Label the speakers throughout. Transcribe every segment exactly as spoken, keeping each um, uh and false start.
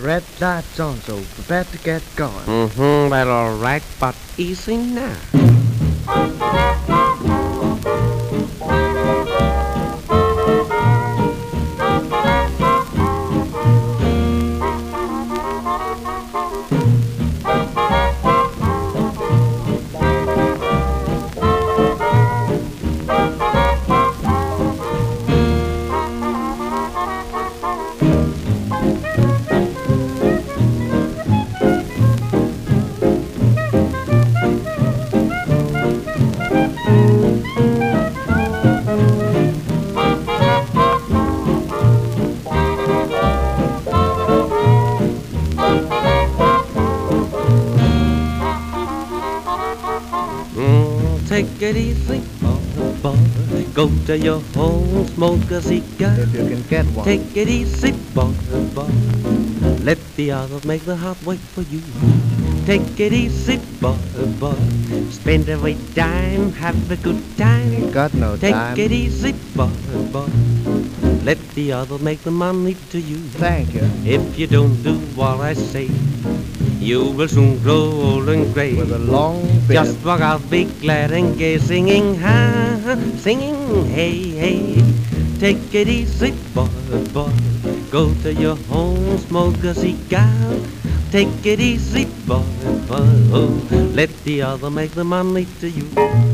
Speaker 1: red light's on, so prepare to get going.
Speaker 2: Mm-hmm, well, all right, but easy now. Mm, take it easy, boy, boy. Go to your home, smoke a cigar.
Speaker 1: If you can get one.
Speaker 2: Take it easy, boy, boy. Let the others make the hard work for you. Take it easy, boy, boy. Spend every dime, have a good time.
Speaker 1: Ain't got no
Speaker 2: Take
Speaker 1: time.
Speaker 2: it easy, boy, boy. Let the others make the money to you.
Speaker 1: Thank you.
Speaker 2: If you don't do what I say, you will soon grow old and gray.
Speaker 1: With a long beard.
Speaker 2: Just walk out, be glad and gay, singing ha, ha, singing hey, hey. Take it easy, boy, boy. Go to your home, smoke a cigar. Take it easy, boy, boy. Oh, let the other make the money to you.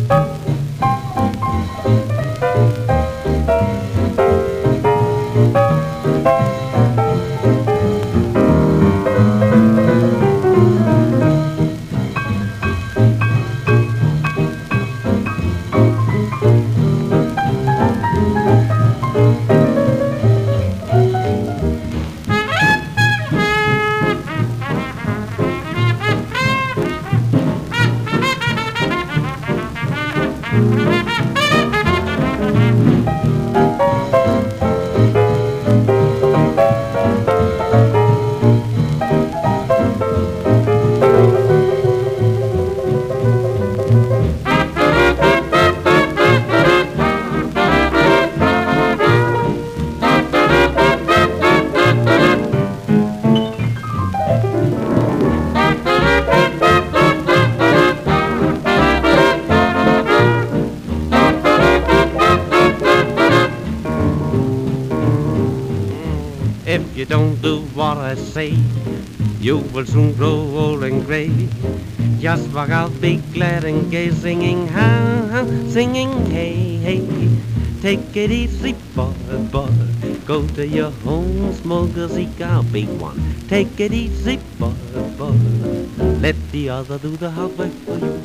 Speaker 2: If you don't do what I say, you will soon grow old and gray. Just walk out, be glad and gay, singing ha, ha, singing hey, hey. Take it easy, boy, boy. Go to your home, smoke a cigar, big one. Take it easy, boy, boy. Let the other do the hard work for you.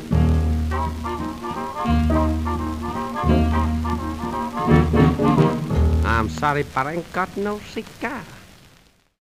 Speaker 2: I'm sorry, but I ain't got no cigar.